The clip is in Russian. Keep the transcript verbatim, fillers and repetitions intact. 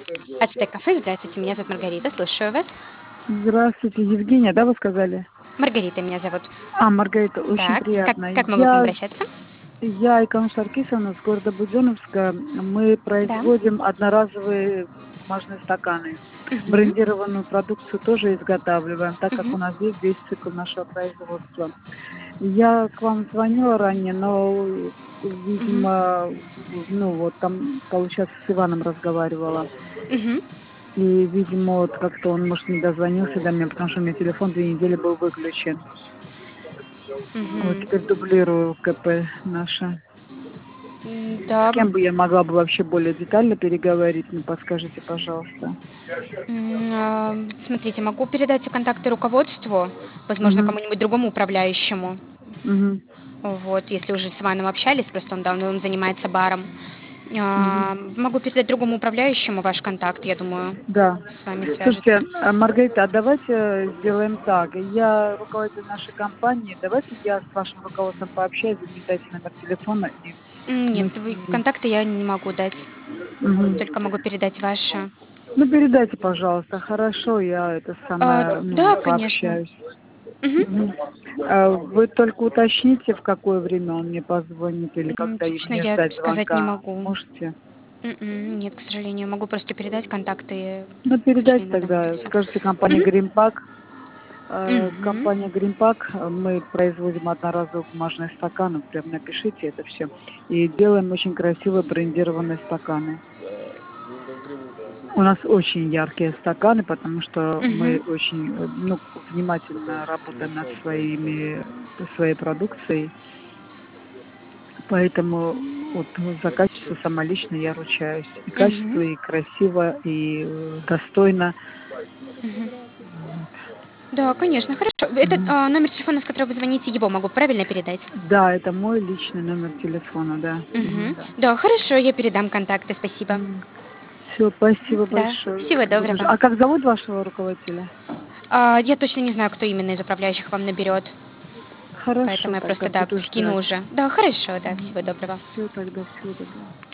Ацтек кафе, здравствуйте, меня зовут Маргарита, слушаю вас. Здравствуйте, Евгения, да, вы сказали? Маргарита меня зовут. А, Маргарита, очень Так, как, приятно. как могу к вам Я, обращаться? я Иконуш Саркисовна с города Буденновска. Мы Да. производим одноразовые бумажные стаканы. Мгм. Брендированную продукцию тоже изготавливаем, так как Мгм. у нас есть весь цикл нашего производства. Я к вам звонила ранее, но, Мгм. видимо, ну вот там, получается, с Иваном разговаривала. Мгм. И, видимо, вот как-то он, может, не дозвонился до меня, потому что у меня телефон две недели был выключен. Вот Мгм. теперь дублирую КП наше. М, С Да. кем бы я могла бы вообще более детально переговорить? Ну, подскажите, пожалуйста. М, а, Смотрите, могу передать контакты руководству, возможно, Угу, кому-нибудь другому управляющему. угу, Вот, если уже с Иваном общались, просто он давно он занимается баром. угу. А, Могу передать другому управляющему ваш контакт, я думаю, Да. с вами свяжется. Слушайте, а, Маргарита, а давайте сделаем так. Я руководитель нашей компании. Давайте я с вашим руководством пообщаюсь, вы мне дайте номер телефона, и М, Нет, мы с вы- ними... контакты я не могу дать, Мгм. только могу передать ваши. Ну, передайте, пожалуйста. Хорошо, я это А, самое, ну, да, конечно. пообщаюсь. Мгм. Мгм. А вы только уточните, в какое время он мне позвонит или М, когда и Точно мне я ждать сказать не звонка. могу. Можете? М-м, Нет, к сожалению, могу просто передать контакты, Ну, к передайте сожалению, на данном этапе тогда. всё. Скажите, компания Мгм. Гримпак. Э, Мгм. Компания Гримпак, э, мы производим одноразовые бумажные стаканы. Прям напишите это все. И делаем очень красивые брендированные стаканы. У нас очень яркие стаканы, потому что Мгм. мы очень, э, ну, внимательно работаем над своими, своей продукцией. Поэтому вот за качество сама лично я ручаюсь. И качество, Мгм. и красиво, и э, достойно. Мгм. Вот. Да, конечно, хорошо. Этот, Мгм. а, номер телефона, с которого вы звоните, его могу правильно передать? Да, это мой личный номер телефона, да. Мгм, Мгм. да. Да, хорошо, я передам контакты, спасибо. Все, Мгм. спасибо Да, большое. всего Буду ж- доброго. А как зовут вашего руководителя? А, я точно не знаю, кто именно из управляющих вам наберет, Хорошо, поэтому я тогда просто, да, буду скину ждать. уже. Да, хорошо, да, всего доброго. Все, тогда всего доброго.